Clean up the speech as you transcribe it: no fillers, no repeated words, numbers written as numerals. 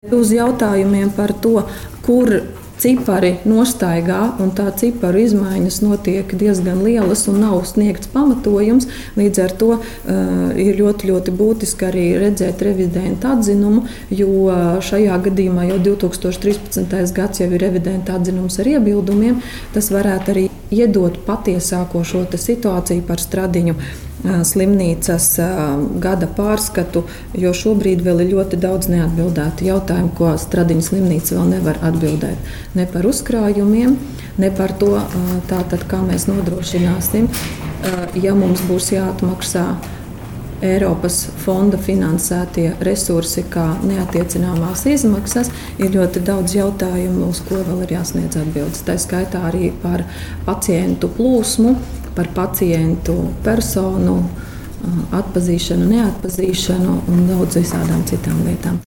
Uz jautājumiem par to, kur cipari nostaigā, un tā ciparu izmaiņas notiek diezgan lielas un nav sniegts pamatojums. Līdz ar to ir ļoti, ļoti būtiski arī redzēt revidenta atzinumu, jo šajā gadījumā jau 2013. gads jau ir revidenta atzinums ar iebildumiem. Tas varētu arī iedot patiesāko šo situāciju par Stradiņu slimnīcas gada pārskatu, jo šobrīd vēl ir ļoti daudz neatbildētu jautājumu, ko Stradiņa slimnīca vēl nevar atbildēt. Ne par uzkrājumiem, ne par to, tātad, kā mēs nodrošināsim, ja mums būs jāatmaksā Eiropas fonda finansētie resursi kā neattiecināmās izmaksas, ir ļoti daudz jautājumu, uz ko vēl ir jāsniedz atbildes. Tā skaitā arī par pacientu plūsmu, par pacientu personu atpazīšanu, neatpazīšanu un daudz visādām citām lietām.